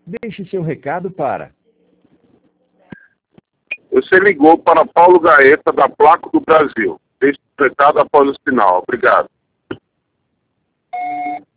Deixe seu recado para... Você ligou para Paulo Gaeta, da Placo do Brasil. Deixe o recado após o sinal. Obrigado.